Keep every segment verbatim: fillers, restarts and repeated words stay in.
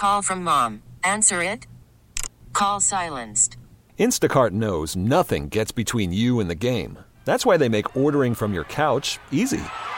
Call from mom. Answer it. Call silenced. Instacart knows nothing gets between you and the game. That's why they make ordering from your couch easy.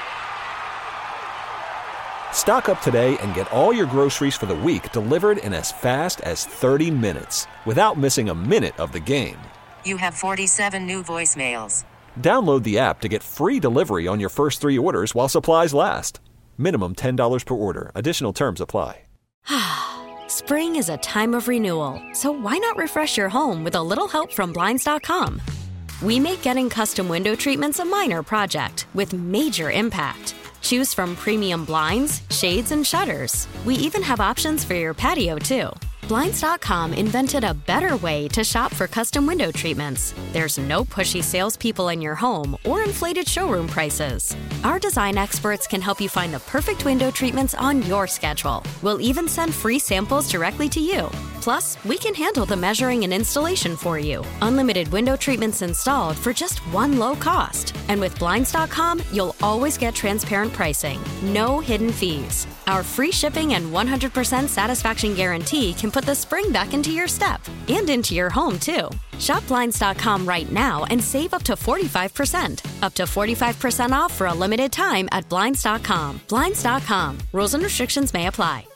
Stock up today and get all your groceries for the week delivered in as fast as thirty minutes without missing a minute of the game. You have forty-seven new voicemails. Download the app to get free delivery on your first three orders while supplies last. Minimum ten dollars per order. Additional terms apply. Spring is a time of renewal, so why not refresh your home with a little help from Blinds dot com? We make getting custom window treatments a minor project with major impact. Choose from premium blinds, shades, and shutters. We even have options for your patio, too. Blinds dot com invented a better way to shop for custom window treatments. There's no pushy salespeople in your home or inflated showroom prices. Our design experts can help you find the perfect window treatments on your schedule. We'll even send free samples directly to you. Plus, we can handle the measuring and installation for you. Unlimited window treatments installed for just one low cost. And with Blinds dot com, you'll always get transparent pricing. No hidden fees. Our free shipping and one hundred percent satisfaction guarantee can put the spring back into your step and into your home, too. Shop Blinds dot com right now and save up to forty-five percent. Up to forty-five percent off for a limited time at Blinds dot com. Blinds dot com. Rules and restrictions may apply.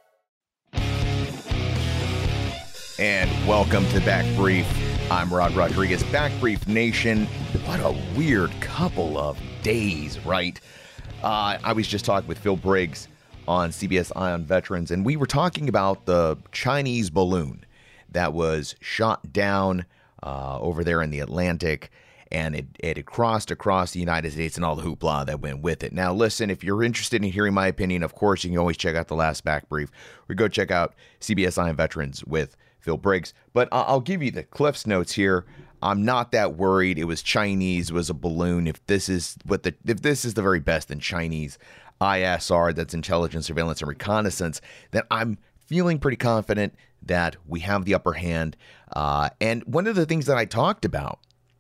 And welcome to Back Brief. I'm Rod Rodriguez. Back Brief Nation. What a weird couple of days, right? Uh, I was just talking with Phil Briggs on C B S Eye on Veterans, and we were talking about the Chinese balloon that was shot down uh, over there in the Atlantic, and it, it had crossed across the United States and all the hoopla that went with it. Now, listen, if you're interested in hearing my opinion, of course, you can always check out the last Back Brief, or go check out C B S Eye on Veterans with Phil Briggs. But I'll give you the Cliff's notes here. I'm not that worried. It was Chinese, it was a balloon. If this is what the if this is the very best in Chinese I S R, that's intelligence, surveillance, and reconnaissance, then I'm feeling pretty confident that we have the upper hand. Uh, and one of the things that I talked about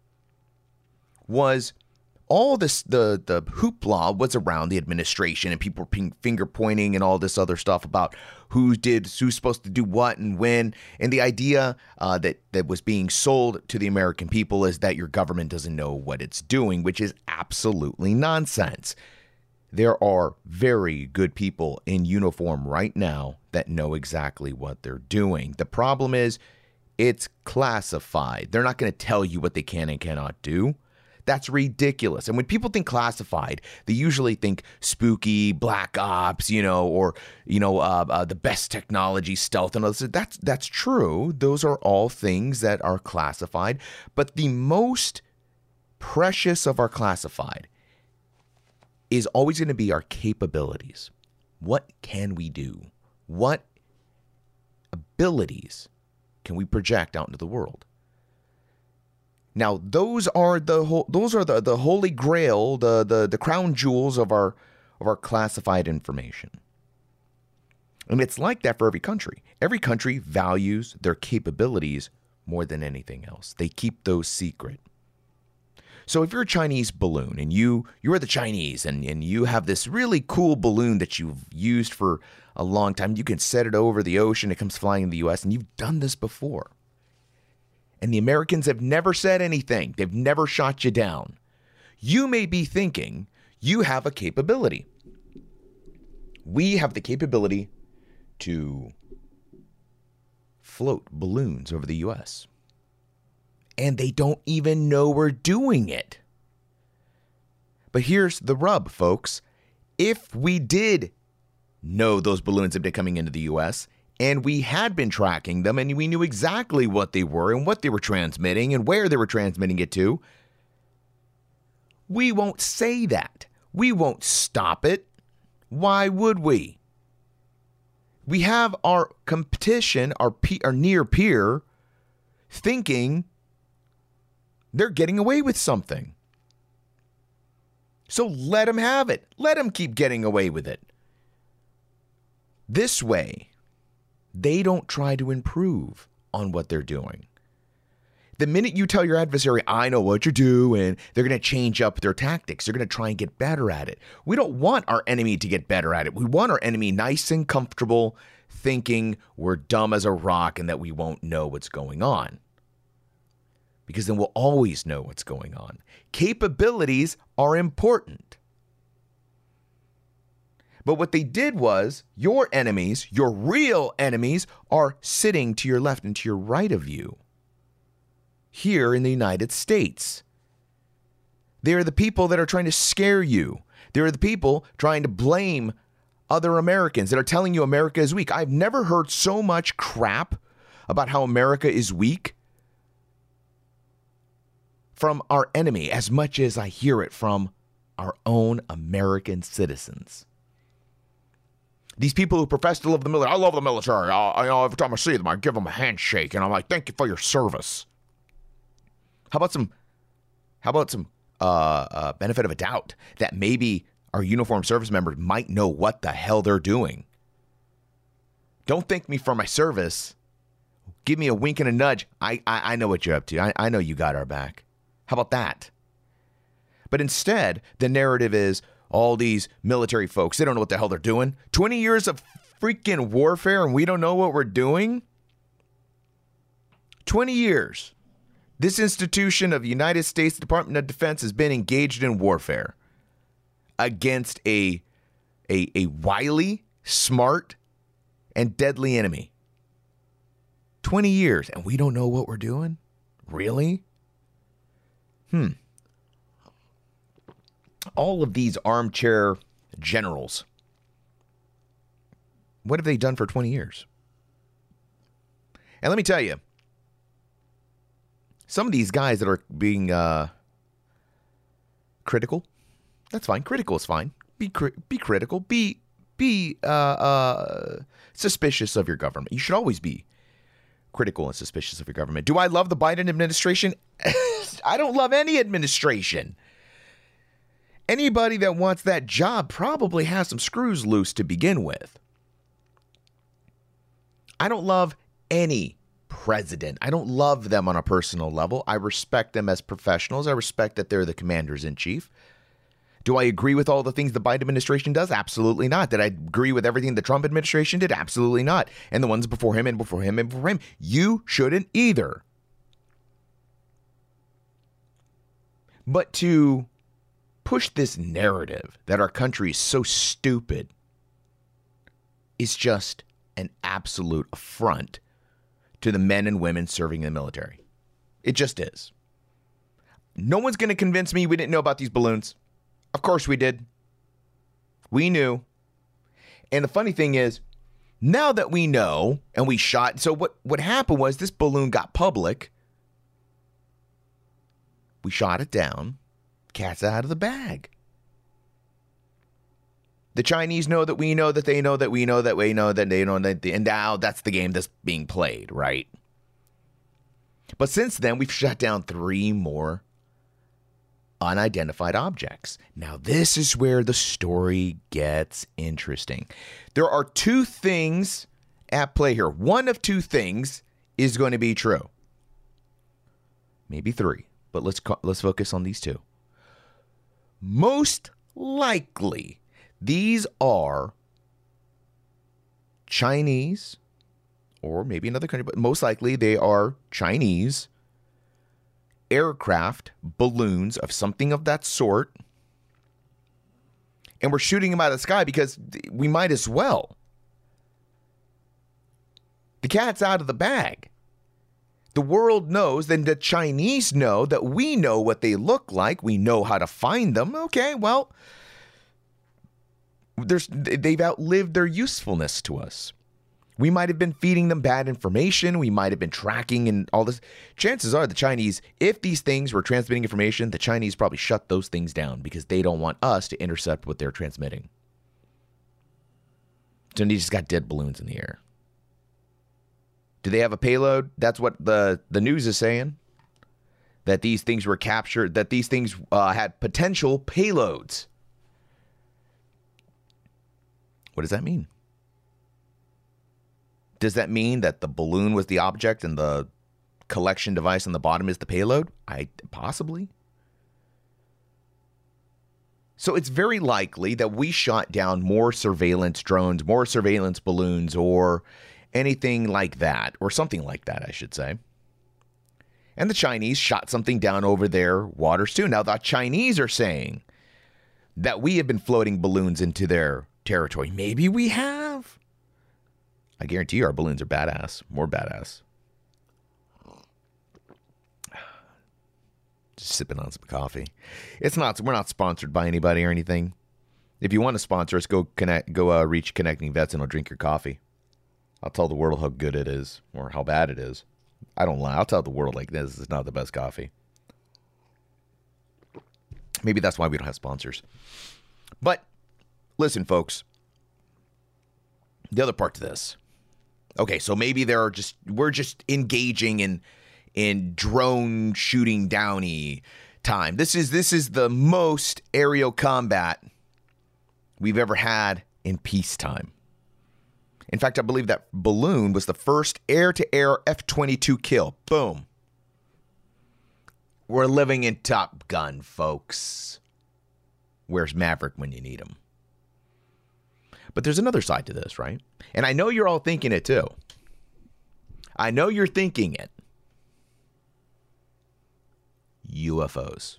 was all this, the the hoopla was around the administration, and people were ping, finger pointing and all this other stuff about who did, who's supposed to do what and when. And the idea uh, that, that was being sold to the American people is that your government doesn't know what it's doing, which is absolutely nonsense. There are very good people in uniform right now that know exactly what they're doing. The problem is it's classified. They're not going to tell you what they can and cannot do. That's ridiculous. And when people think classified, they usually think spooky, black ops, you know, or, you know, uh, uh, the best technology, stealth, and all this. That's, that's true. Those are all things that are classified. But the most precious of our classified is always going to be our capabilities. What can we do? What abilities can we project out into the world? Now, those are the ho- those are the, the holy grail, the, the the crown jewels of our of our classified information. And it's like that for every country. Every country values their capabilities more than anything else. They keep those secret. So if you're a Chinese balloon and you you're the Chinese and, and you have this really cool balloon that you've used for a long time, you can set it over the ocean, it comes flying in the U S, and you've done this before. And the Americans have never said anything. They've never shot you down. You may be thinking you have a capability. We have the capability to float balloons over the U S, and they don't even know we're doing it. But here's the rub, folks. If we did know those balloons had been coming into the U S, and we had been tracking them, and we knew exactly what they were and what they were transmitting and where they were transmitting it to, we won't say that. We won't stop it. Why would we? We have our competition, our, pe- our near peer, thinking they're getting away with something. So let them have it. Let them keep getting away with it. This way, they don't try to improve on what they're doing. The minute you tell your adversary, I know what you're doing, they're going to change up their tactics. They're going to try and get better at it. We don't want our enemy to get better at it. We want our enemy nice and comfortable, thinking we're dumb as a rock and that we won't know what's going on. Because then we'll always know what's going on. Capabilities are important. But what they did was, your enemies, your real enemies, are sitting to your left and to your right of you. Here in the United States. They are the people that are trying to scare you. They are the people trying to blame other Americans that are telling you America is weak. I've never heard so much crap about how America is weak from our enemy as much as I hear it from our own American citizens. These people who profess to love the military. I love the military. I, I, you know, every time I see them, I give them a handshake, and I'm like, thank you for your service. How about some, how about some uh, uh, benefit of a doubt that maybe our uniformed service members might know what the hell they're doing? Don't thank me for my service. Give me a wink and a nudge. I, I, I know what you're up to. I, I know you got our back. How about that? But instead, the narrative is all these military folks, they don't know what the hell they're doing. twenty years of freaking warfare and we don't know what we're doing? twenty years. This institution of the United States Department of Defense has been engaged in warfare against a, a, a wily, smart, and deadly enemy. twenty years, and we don't know what we're doing? Really? Hmm. All of these armchair generals, what have they done for twenty years? And let me tell you, some of these guys that are being uh, critical, that's fine. Critical is fine. Be cri- be critical. Be be uh, uh, suspicious of your government. You should always be critical and suspicious of your government. Do I love the Biden administration? I don't love any administration. Anybody that wants that job probably has some screws loose to begin with. I don't love any president. I don't love them on a personal level. I respect them as professionals. I respect that they're the commanders in chief. Do I agree with all the things the Biden administration does? Absolutely not. Did I agree with everything the Trump administration did? Absolutely not. And the ones before him and before him and before him. You shouldn't either. But to push this narrative that our country is so stupid is just an absolute affront to the men and women serving in the military. It just is. No one's going to convince me we didn't know about these balloons. Of course we did. We knew. And the funny thing is, now that we know and we shot, so what, what happened was this balloon got public. We shot it down. Cat's out of the bag. The Chinese know that we know that they know that we know that we know that they know that, they, and now that's the game that's being played, right? But since then, we've shot down three more unidentified objects. Now, this is where the story gets interesting. There are two things at play here. One of two things is going to be true. Maybe three, but let's let's focus on these two. Most likely, these are Chinese, or maybe another country, but most likely they are Chinese aircraft, balloons of something of that sort. And we're shooting them out of the sky because we might as well. The cat's out of the bag. The world knows, then the Chinese know that we know what they look like. We know how to find them. Okay, well, there's they've outlived their usefulness to us. We might have been feeding them bad information. We might have been tracking and all this. Chances are the Chinese, if these things were transmitting information, the Chinese probably shut those things down because they don't want us to intercept what they're transmitting. So they just got dead balloons in the air. Do they have a payload? That's what the, the news is saying. That these things were captured, that these things uh, had potential payloads. What does that mean? Does that mean that the balloon was the object and the collection device on the bottom is the payload? I possibly. So it's very likely that we shot down more surveillance drones, more surveillance balloons, or anything like that, or something like that, I should say. And the Chinese shot something down over their waters too. Now, the Chinese are saying that we have been floating balloons into their territory. Maybe we have. I guarantee you our balloons are badass, more badass. Just sipping on some coffee. It's not, we're not sponsored by anybody or anything. If you want to sponsor us, go connect, go uh, reach Connecting Vets and I'll drink your coffee. I'll tell the world how good it is or how bad it is. I don't lie. I'll tell the world like this is not the best coffee. Maybe that's why we don't have sponsors. But listen, folks. The other part to this. Okay, so maybe there are just we're just engaging in in drone shooting downy time. This is this is the most aerial combat we've ever had in peacetime. In fact, I believe that balloon was the first air-to-air F twenty-two kill. Boom. We're living in Top Gun, folks. Where's Maverick when you need him? But there's another side to this, right? And I know you're all thinking it too. I know you're thinking it. U F Os.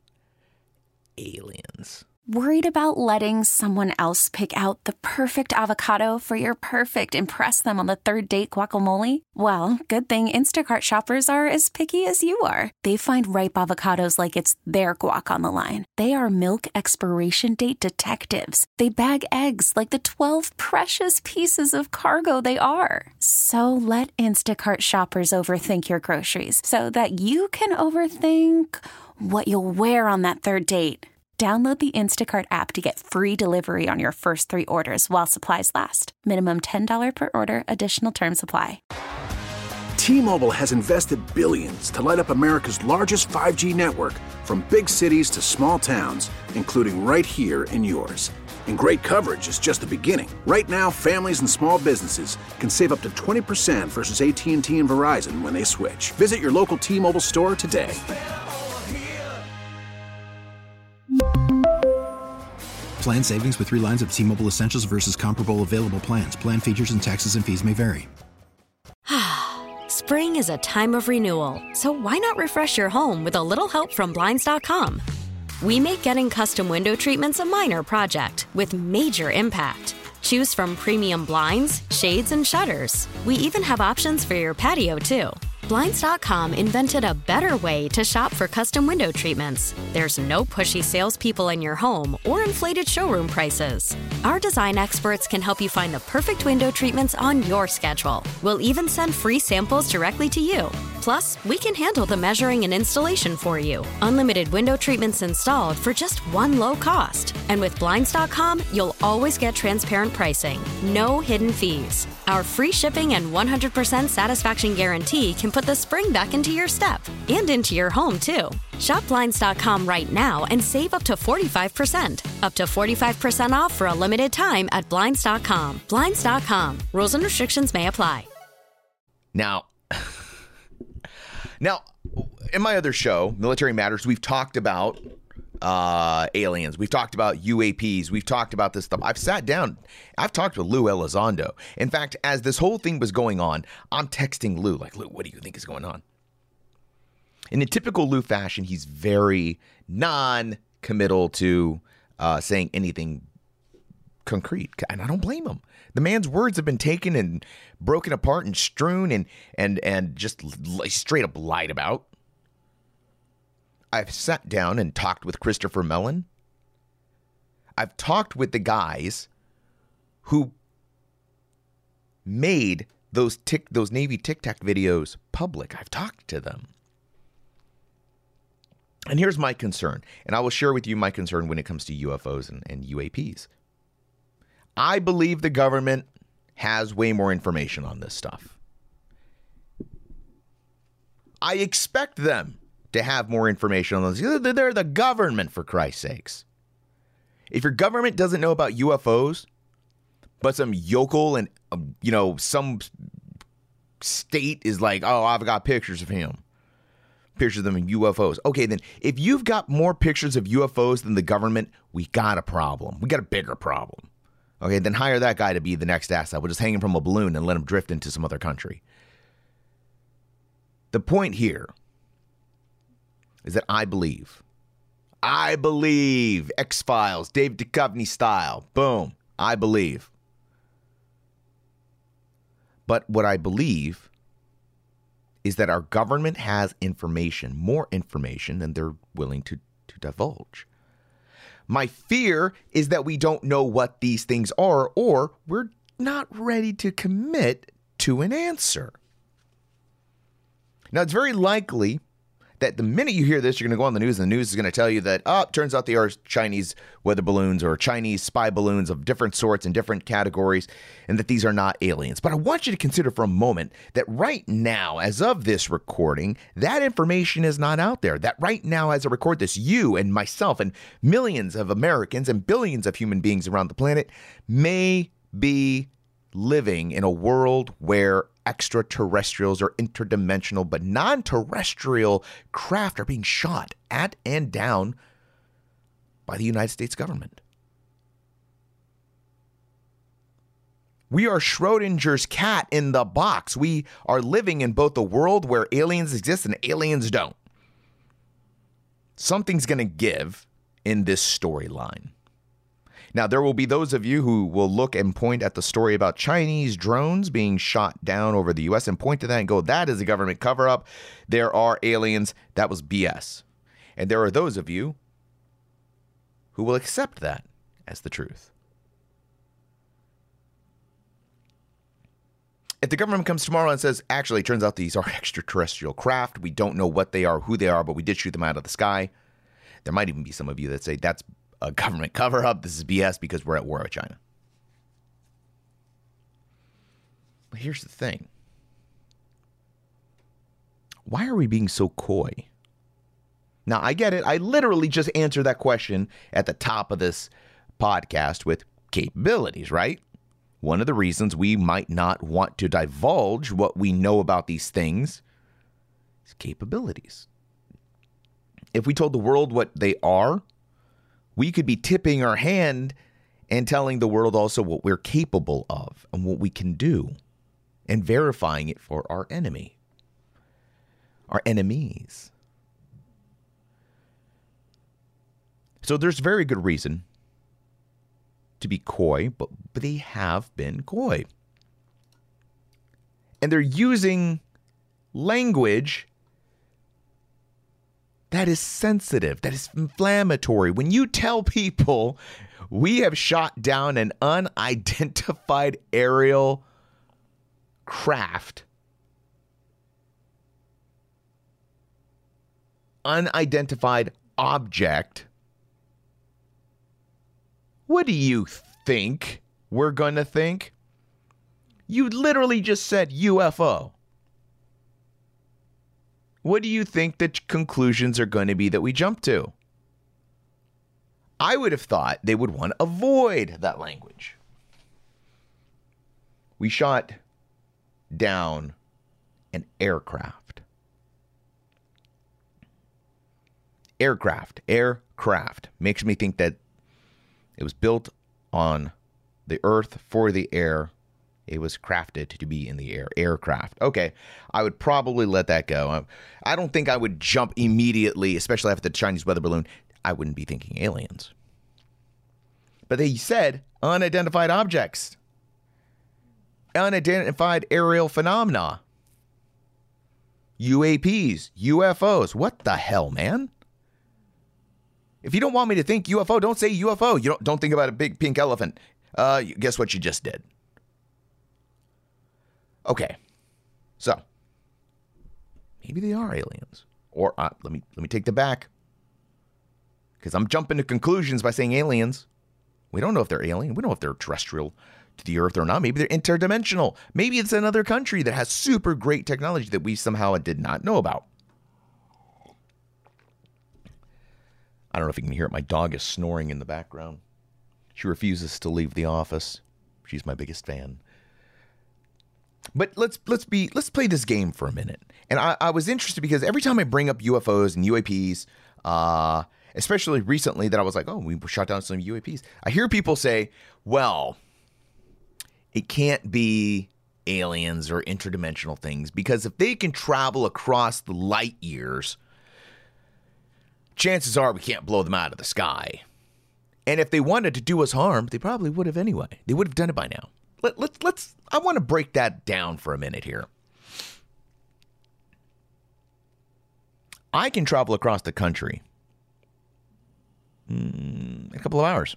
Aliens. Worried about letting someone else pick out the perfect avocado for your perfect impress them on the third date guacamole? Well, good thing Instacart shoppers are as picky as you are. They find ripe avocados like it's their guac on the line. They are milk expiration date detectives. They bag eggs like the twelve precious pieces of cargo they are. So let Instacart shoppers overthink your groceries so that you can overthink what you'll wear on that third date. Download the Instacart app to get free delivery on your first three orders while supplies last. Minimum ten dollars per order. Additional terms apply. T-Mobile has invested billions to light up America's largest five G network, from big cities to small towns, including right here in yours. And great coverage is just the beginning. Right now, families and small businesses can save up to twenty percent versus A T and T and Verizon when they switch. Visit your local T-Mobile store today. Plan savings with three lines of T-Mobile Essentials versus comparable available plans. Plan features and taxes and fees may vary. Spring is a time of renewal, so why not refresh your home with a little help from Blinds dot com? We make getting custom window treatments a minor project with major impact. Choose from premium blinds, shades, and shutters. We even have options for your patio, too. Blinds dot com invented a better way to shop for custom window treatments. There's no pushy salespeople in your home or inflated showroom prices. Our design experts can help you find the perfect window treatments on your schedule. We'll even send free samples directly to you. Plus, we can handle the measuring and installation for you. Unlimited window treatments installed for just one low cost. And with Blinds dot com, you'll always get transparent pricing. No hidden fees. Our free shipping and one hundred percent satisfaction guarantee can put the spring back into your step and into your home, too. Shop Blinds dot com right now and save up to forty-five percent. Up to forty-five percent off for a limited time at Blinds dot com. Blinds dot com. Rules and restrictions may apply. Now, now, in my other show, Military Matters, we've talked about uh, aliens. We've talked about U A Ps. We've talked about this stuff. I've sat down. I've talked with Lou Elizondo. In fact, as this whole thing was going on, I'm texting Lou, like, Lou, what do you think is going on? In a typical Lou fashion, he's very non-committal to uh, saying anything concrete. And I don't blame him. The man's words have been taken and broken apart and strewn and and and just straight up lied about. I've sat down and talked with Christopher Mellon. I've talked with the guys who made those tic those Navy Tic Tac videos public. I've talked to them. And here's my concern, and I will share with you my concern when it comes to U F Os and, and U A Ps. I believe the government has way more information on this stuff. I expect them to have more information on this. They're the government, for Christ's sakes. If your government doesn't know about U F Os, but some yokel and, um, you know, some state is like, oh, I've got pictures of him. pictures of them in U F Os. Okay, then if you've got more pictures of U F Os than the government, we got a problem. We got a bigger problem. Okay, then hire that guy to be the next asset. We'll just hang him from a balloon and let him drift into some other country. The point here is that I believe, I believe, X-Files, Dave Duchovny style, boom, I believe. But what I believe is that our government has information, more information than they're willing to, to divulge. My fear is that we don't know what these things are, or we're not ready to commit to an answer. Now, it's very likely that the minute you hear this, you're going to go on the news, and the news is going to tell you that, oh, it turns out they are Chinese weather balloons or Chinese spy balloons of different sorts and different categories, and that these are not aliens. But I want you to consider for a moment that right now, as of this recording, that information is not out there. That right now, as I record this, you and myself and millions of Americans and billions of human beings around the planet may be living in a world where extraterrestrials or interdimensional but non-terrestrial craft are being shot at and down by the United States government. We are Schrodinger's cat in the box. We are living in both a world where aliens exist and aliens don't. Something's going to give in this storyline. Now, there will be those of you who will look and point at the story about Chinese drones being shot down over the U S and point to that and go, that is a government cover-up. There are aliens. That was B S. And there are those of you who will accept that as the truth. If the government comes tomorrow and says, actually, it turns out these are extraterrestrial craft. We don't know what they are, who they are, but we did shoot them out of the sky. There might even be some of you that say that's a government cover-up. This is B S because we're at war with China. But here's the thing. Why are we being so coy? Now, I get it. I literally just answered that question at the top of this podcast with capabilities, right? One of the reasons we might not want to divulge what we know about these things is capabilities. If we told the world what they are, we could be tipping our hand and telling the world also what we're capable of and what we can do and verifying it for our enemy, our enemies. So there's very good reason to be coy, but, but they have been coy. And they're using language that is sensitive, that is inflammatory. When you tell people we have shot down an unidentified aerial craft, unidentified object, what do you think we're going to think? You literally just said U F O. What do you think the conclusions are going to be that we jump to? I would have thought they would want to avoid that language. We shot down an aircraft. Aircraft, aircraft makes me think that it was built on the earth for the air. It was crafted to be in the air. Aircraft. Okay, I would probably let that go. I don't think I would jump immediately, especially after the Chinese weather balloon. I wouldn't be thinking aliens. But they said unidentified objects. Unidentified aerial phenomena. U A Ps. U F Os. What the hell, man? If you don't want me to think U F O, don't say U F O. You don't, don't think about a big pink elephant. Uh, guess what you just did? Okay, so maybe they are aliens, or uh, let me let me take that back, because I'm jumping to conclusions by saying aliens. We don't know if they're alien. We don't know if they're terrestrial to the Earth or not. Maybe they're interdimensional. Maybe it's another country that has super great technology that we somehow did not know about. I don't know if you can hear it. My dog is snoring in the background. She refuses to leave the office. She's my biggest fan. But let's let's be let's play this game for a minute. And I, I was interested because every time I bring up U F Os and U A Ps, uh, especially recently that I was like, oh, we shot down some U A Ps. I hear people say, well, it can't be aliens or interdimensional things because if they can travel across the light years, chances are we can't blow them out of the sky. And if they wanted to do us harm, they probably would have anyway. They would have done it by now. Let, let's, let's, I want to break that down for a minute here. I can travel across the country in a couple of hours.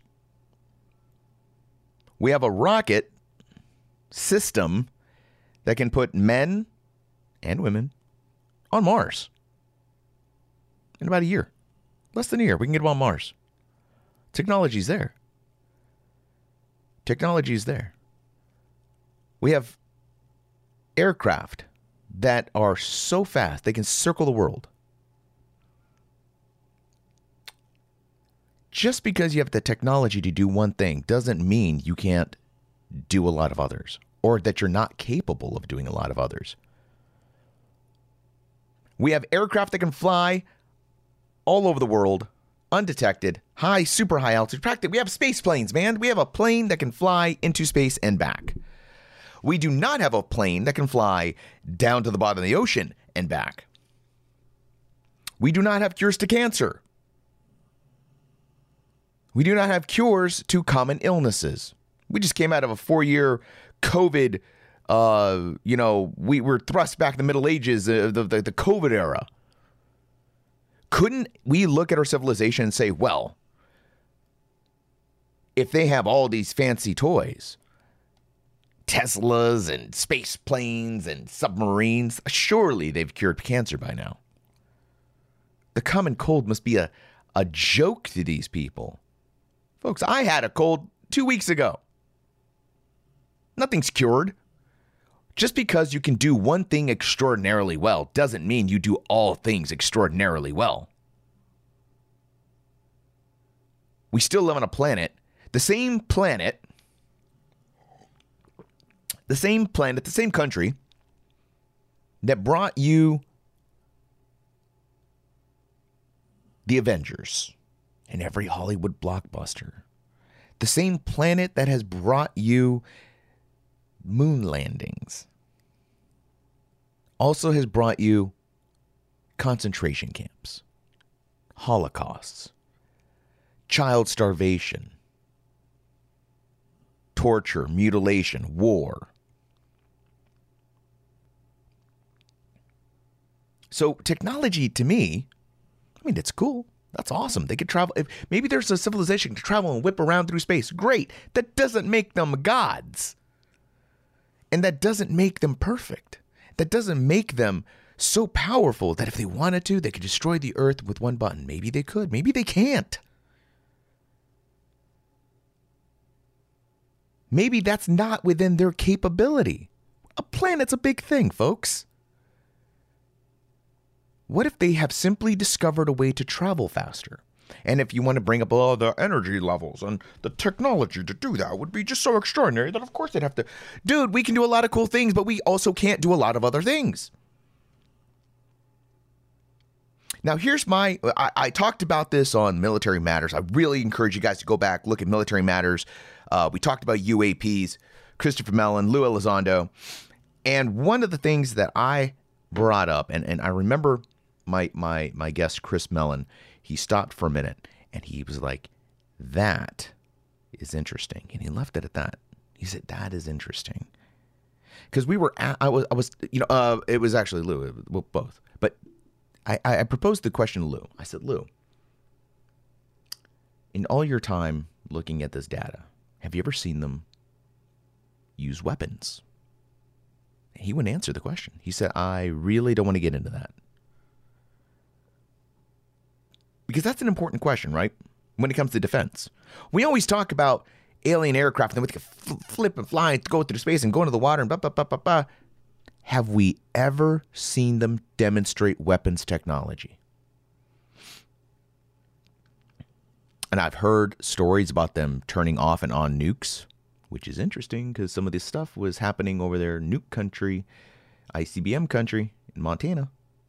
We have a rocket system that can put men and women on Mars in about a year. Less than a year, we can get them on Mars. Technology's there. Technology's there. We have aircraft that are so fast they can circle the world. Just because you have the technology to do one thing doesn't mean you can't do a lot of others, or that you're not capable of doing a lot of others. We have aircraft that can fly all over the world, undetected, high, super high altitude. Practically, we have space planes, man. We have a plane that can fly into space and back. We do not have a plane that can fly down to the bottom of the ocean and back. We do not have cures to cancer. We do not have cures to common illnesses. We just came out of a four-year COVID, uh, you know, we were thrust back in the Middle Ages, uh, the, the, the COVID era. Couldn't we look at our civilization and say, well, if they have all these fancy toys, Teslas and space planes and submarines, surely they've cured cancer by now. The common cold must be a, a joke to these people. Folks, I had a cold two weeks ago. Nothing's cured. Just because you can do one thing extraordinarily well doesn't mean you do all things extraordinarily well. We still live on a planet, the same planet, the same planet, the same country that brought you the Avengers and every Hollywood blockbuster. The same planet that has brought you moon landings also has brought you concentration camps, holocausts, child starvation, torture, mutilation, war. So technology to me, I mean, it's cool. That's awesome. They could travel. If maybe there's a civilization to travel and whip around through space. Great. That doesn't make them gods. And that doesn't make them perfect. That doesn't make them so powerful that if they wanted to, they could destroy the earth with one button. Maybe they could. Maybe they can't. Maybe that's not within their capability. A planet's a big thing, folks. What if they have simply discovered a way to travel faster? And if you want to bring up all the energy levels and the technology to do that would be just so extraordinary that of course they'd have to... Dude, we can do a lot of cool things, but we also can't do a lot of other things. Now, here's my... I, I talked about this on Military Matters. I really encourage you guys to go back, look at Military Matters. Uh, we talked about U A Ps, Christopher Mellon, Lou Elizondo. And one of the things that I brought up, and, and I remember... My my my guest, Chris Mellon, he stopped for a minute and he was like, that is interesting. And he left it at that. He said, that is interesting. Because we were, at, I was, I was, you know, uh, it was actually Lou, it, well, both. But I, I proposed the question to Lou. I said, Lou, in all your time looking at this data, have you ever seen them use weapons? He wouldn't answer the question. He said, I really don't want to get into that. Because that's an important question, right? When it comes to defense. We always talk about alien aircraft and then we can flip and fly and go through space and go into the water and blah, blah, blah, blah, blah. Have we ever seen them demonstrate weapons technology? And I've heard stories about them turning off and on nukes which is interesting because some of this stuff was happening over there, nuke country, I C B M country in Montana.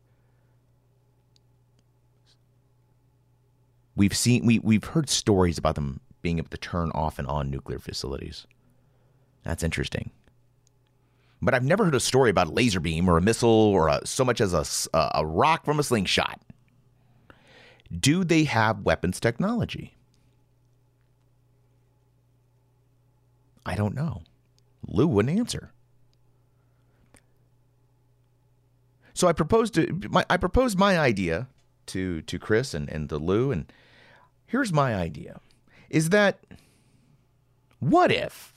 We've seen, we, we've heard stories about them being able to turn off and on nuclear facilities. That's interesting. But I've never heard a story about a laser beam or a missile or a, so much as a, a rock from a slingshot. Do they have weapons technology? I don't know. Lou wouldn't answer. So I proposed to my I proposed my idea to to Chris and, and to Lou, and here's my idea. Is that what if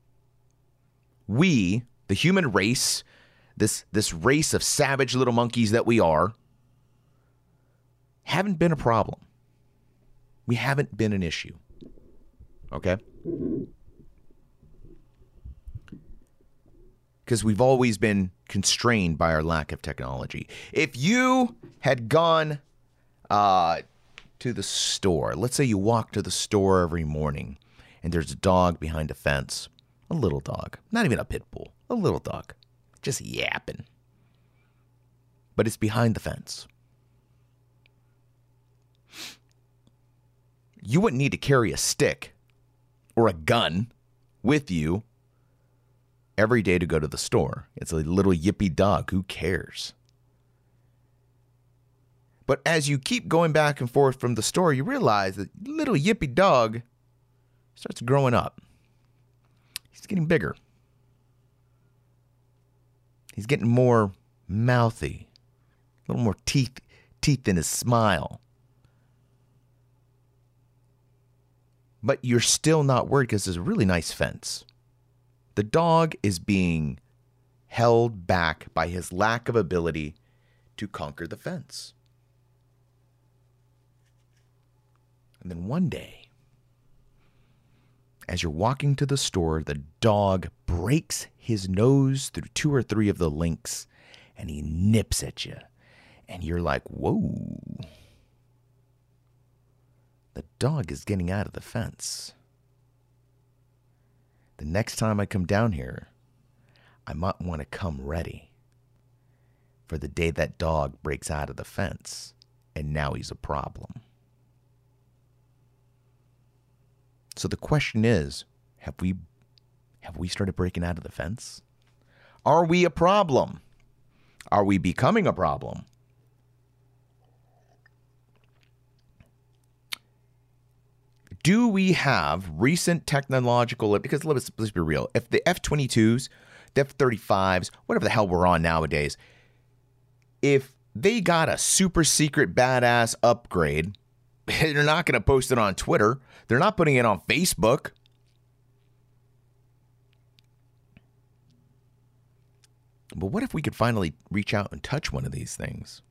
we, the human race, this this race of savage little monkeys that we are, haven't been a problem. We haven't been an issue. Okay? Because we've always been constrained by our lack of technology. If you had gone uh, to the store, let's say you walk to the store every morning and there's a dog behind a fence, a little dog, not even a pit bull, a little dog, just yapping. But it's behind the fence. You wouldn't need to carry a stick or a gun with you every day to go to the store. It's a little yippy dog. Who cares? But as you keep going back and forth from the store, you realize that little yippy dog starts growing up. He's getting bigger. He's getting more mouthy, a little more teeth, teeth in his smile. But you're still not worried because there's a really nice fence. The dog is being held back by his lack of ability to conquer the fence. And then one day, as you're walking to the store, the dog breaks his nose through two or three of the links and he nips at you. And you're like, whoa. The dog is getting out of the fence. The next time I come down here, I might want to come ready for the day that dog breaks out of the fence and now he's a problem. So the question is, have we have we started breaking out of the fence? Are we a problem? Are we becoming a problem? Do we have recent technological, because let's, let's be real, if the F twenty-twos, the F thirty-fives, whatever the hell we're on nowadays, if they got a super secret badass upgrade, they're not going to post it on Twitter. They're not putting it on Facebook. But what if we could finally reach out and touch one of these things?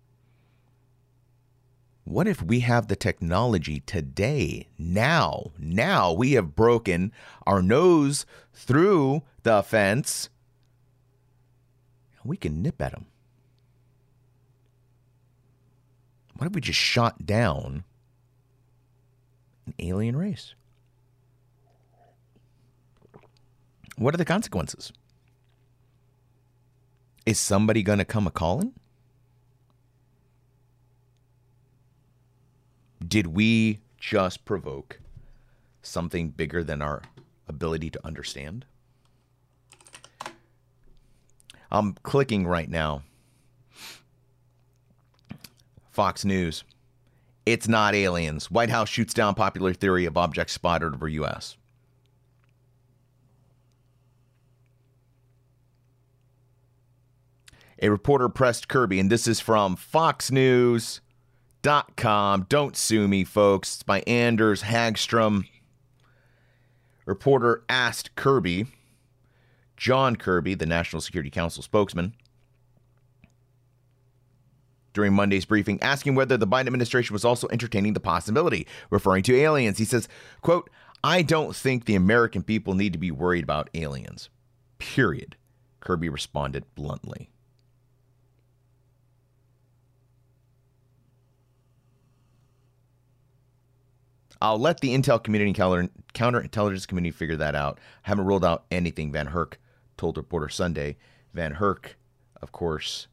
What if we have the technology today, now, now we have broken our nose through the fence, and we can nip at them? What if we just shot down an alien race? What are the consequences? Is somebody going to come a-calling? Did we just provoke something bigger than our ability to understand? I'm clicking right now. Fox News. It's not aliens. White House shoots down popular theory of objects spotted over U S. A reporter pressed Kirby, and this is from fox news dot com. Don't sue me, folks. It's by Anders Hagstrom. Reporter asked Kirby, John Kirby, the National Security Council spokesman, during Monday's briefing, asking whether the Biden administration was also entertaining the possibility, referring to aliens. He says, quote, I don't think the American people need to be worried about aliens, period. Kirby responded bluntly. I'll let the intel community, counter, counterintelligence community figure that out. I haven't ruled out anything, Van Herk told Reporter Sunday. Van Herk, of course,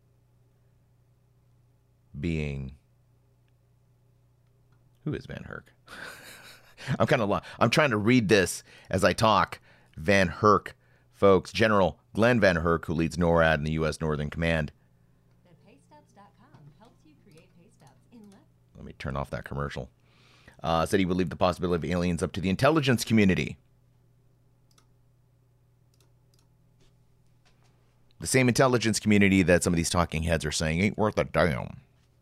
being... Who is Van Herk? I'm kind of lo- I'm trying to read this as I talk. Van Herk, folks. General Glenn Van Herk, who leads NORAD in the U S Northern Command. paystubs dot com helps you create pay stubs in less. Let me turn off that commercial. Uh, said he would leave the possibility of aliens up to the intelligence community. The same intelligence community that some of these talking heads are saying ain't worth a damn.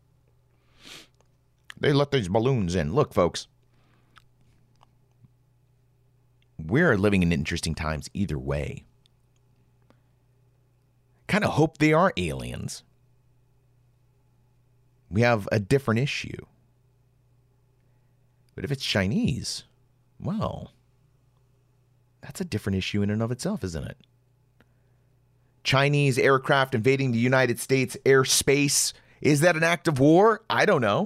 They let these balloons in. Look, folks. We're living in interesting times either way. Kind of hope they are aliens. We have a different issue. But if it's Chinese, well, that's a different issue in and of itself, isn't it? Chinese aircraft invading the United States airspace. Is that an act of war? I don't know.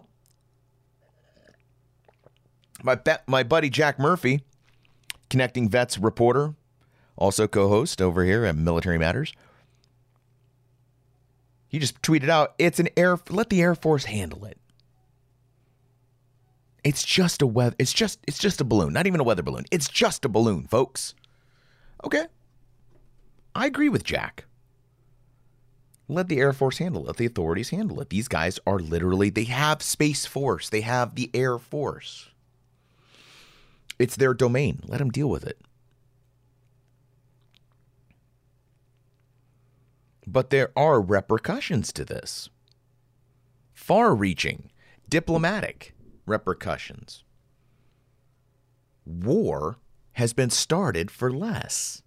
My be- my buddy Jack Murphy, Connecting Vets reporter, also co-host over here at Military Matters. He just tweeted out, it's an air, let the Air Force handle it. It's just a weather, it's just, it's just a balloon, not even a weather balloon. It's just a balloon, folks. Okay. I agree with Jack. Let the Air Force handle it. Let the authorities handle it. These guys are literally, they have Space Force. They have the Air Force. It's their domain. Let them deal with it. But there are repercussions to this. Far-reaching, diplomatic repercussions. War has been started for less.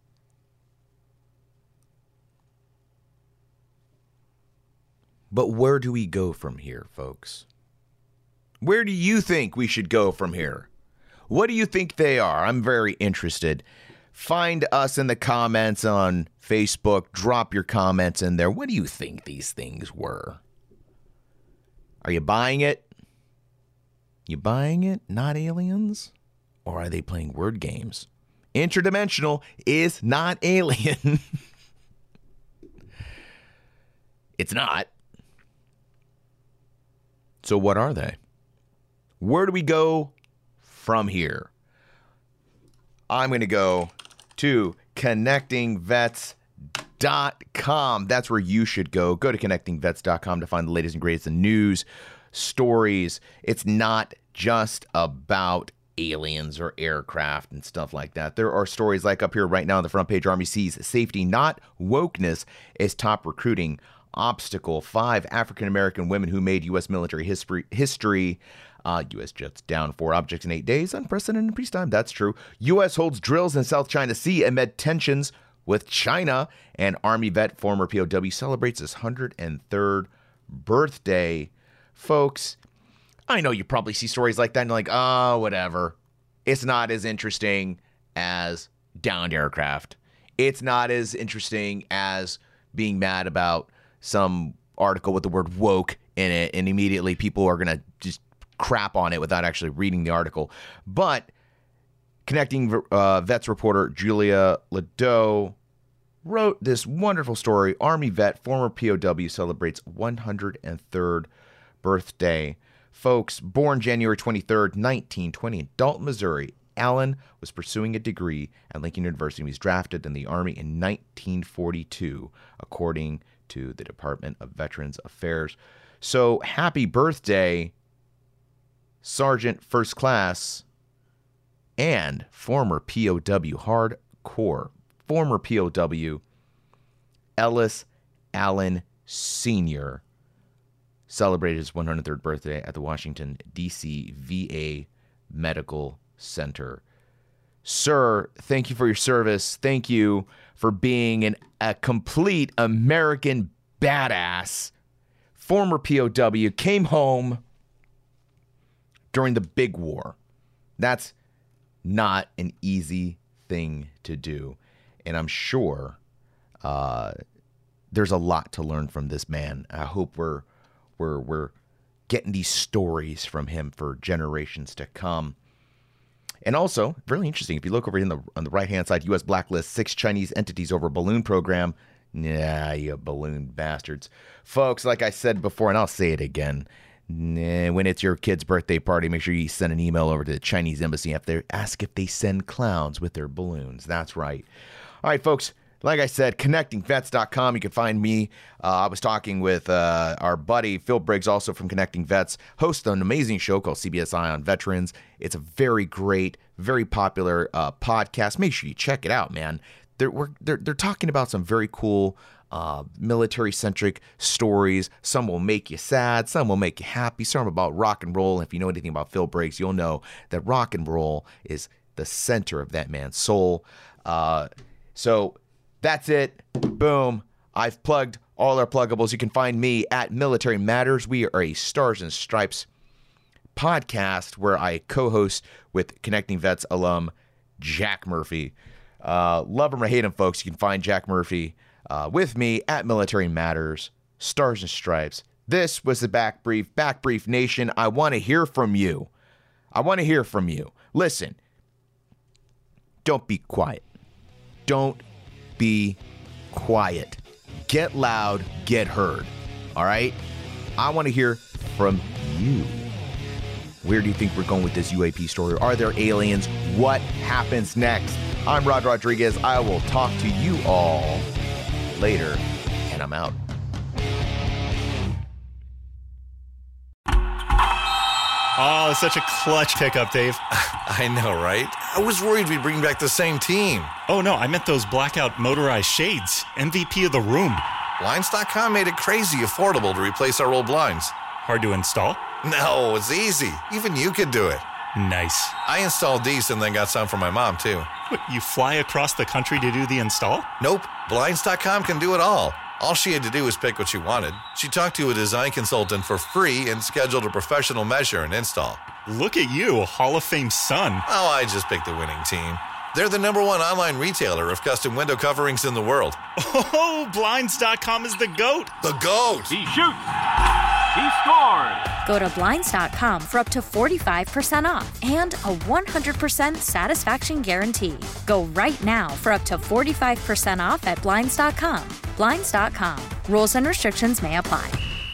But where do we go from here, folks? Where do you think we should go from here? What do you think they are? I'm very interested. Find us in the comments on Facebook. Drop your comments in there. What do you think these things were? Are you buying it? You buying it? Not aliens? Or are they playing word games? Interdimensional is not alien. It's not. So what are they? Where do we go from here? I'm going to go to connecting vets dot com. That's where you should go. Go to connecting vets dot com to find the latest and greatest in news, stories. It's not just about aliens or aircraft and stuff like that. There are stories like up here right now on the front page. Army sees safety, not wokeness, as top recruiting obstacle. Five African-American women who made U S military history. history. Uh, U S jets down four objects in eight days. Unprecedented in peacetime. That's true. U S holds drills in South China Sea amid tensions with China. And Army vet, former P O W, celebrates his one hundred third birthday. Folks, I know you probably see stories like that and you're like, oh, whatever. It's not as interesting as downed aircraft. It's not as interesting as being mad about some article with the word woke in it, and immediately people are going to just crap on it without actually reading the article. But Connecting uh, Vets reporter Julia Ladeau wrote this wonderful story. Army vet, former P O W, celebrates one hundred third birthday. Folks, born January twenty-third, nineteen twenty in Dalton, Missouri, Allen was pursuing a degree at Lincoln University. He was drafted in the Army in nineteen forty-two, according to the Department of Veterans Affairs. So happy birthday, Sergeant First Class and former P O W, hardcore, former P O W, Ellis Allen Senior celebrated his one hundred third birthday at the Washington, D C V A Medical Center. Sir, thank you for your service. Thank you for being an, a complete American badass. Former P O W, came home during the big war. That's not an easy thing to do. And I'm sure uh, there's a lot to learn from this man. I hope we're we're we're getting these stories from him for generations to come. And also, really interesting, if you look over in the on the right-hand side, U S blacklists six Chinese entities over balloon program. Nah, you balloon bastards. Folks, like I said before, and I'll say it again, nah, when it's your kid's birthday party, make sure you send an email over to the Chinese embassy if they ask if they send clowns with their balloons. That's right. All right, folks. Like I said, connecting vets dot com. You can find me. Uh, I was talking with uh, our buddy Phil Briggs, also from Connecting Vets, hosts an amazing show called C B S I on Veterans. It's a very great, very popular uh, podcast. Make sure you check it out, man. They're we're, they're they're talking about some very cool uh, military-centric stories. Some will make you sad. Some will make you happy. Some about rock and roll. If you know anything about Phil Briggs, you'll know that rock and roll is the center of that man's soul. Uh, so. That's it. Boom. I've plugged all our pluggables. You can find me at Military Matters. We are a Stars and Stripes podcast where I co-host with Connecting Vets alum Jack Murphy. Uh, love him or hate him, folks. You can find Jack Murphy uh, with me at Military Matters, Stars and Stripes. This was the Back Brief. Back Brief Nation, I want to hear from you. I want to hear from you. Listen, don't be quiet. Don't be quiet. Get loud, get heard. All right? I want to hear from you. Where do you think we're going with this U A P story? Are there aliens? What happens next? I'm Rod Rodriguez. I will talk to you all later, and I'm out. Oh, such a clutch pickup, Dave. I know, right? I was worried we'd bring back the same team. Oh, no, I meant those blackout motorized shades. M V P of the room. Blinds dot com made it crazy affordable to replace our old blinds. Hard to install? No, it's easy. Even you could do it. Nice. I installed these and then got some for my mom, too. What, you fly across the country to do the install? Nope. Blinds dot com can do it all. All she had to do was pick what she wanted. She talked to a design consultant for free and scheduled a professional measure and install. Look at you, Hall of Fame son. Oh, I just picked the winning team. They're the number one online retailer of custom window coverings in the world. Oh, Blinds dot com is the GOAT. The GOAT. He shoots. He scores. Go to Blinds dot com for up to forty-five percent off and a one hundred percent satisfaction guarantee. Go right now for up to forty-five percent off at Blinds dot com. Blinds dot com. Rules and restrictions may apply.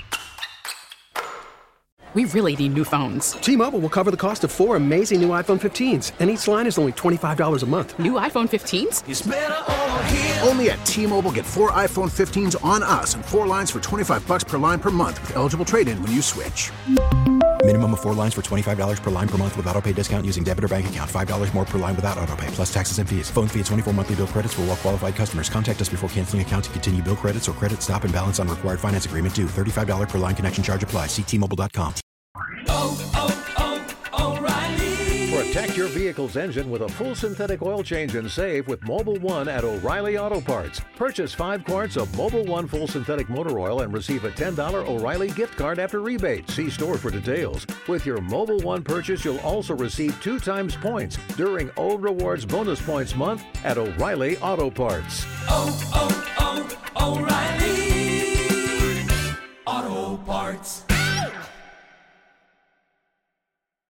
We really need new phones. T-Mobile will cover the cost of four amazing new iPhone fifteens, and each line is only twenty-five dollars a month. New iPhone fifteens? It's better over here. Only at T-Mobile, get four iPhone fifteens on us and four lines for twenty-five dollars per line per month with eligible trade-in when you switch. Minimum of four lines for twenty-five dollars per line per month with autopay discount using debit or bank account. five dollars more per line without autopay, plus taxes and fees. Phone fee at twenty-four monthly bill credits for well-qualified customers. Contact us before canceling account to continue bill credits or credit stop and balance on required finance agreement due. thirty-five dollars per line connection charge applies. See T Mobile dot com. Oh, oh, oh, O'Reilly. Protect your vehicle's engine with a full synthetic oil change and save with Mobil one at O'Reilly Auto Parts. Purchase five quarts of Mobil one full synthetic motor oil and receive a ten dollars O'Reilly gift card after rebate. See store for details. With your Mobil one purchase, you'll also receive two times points during O Rewards Bonus Points Month at O'Reilly Auto Parts. Oh, oh, oh, O'Reilly Auto Parts.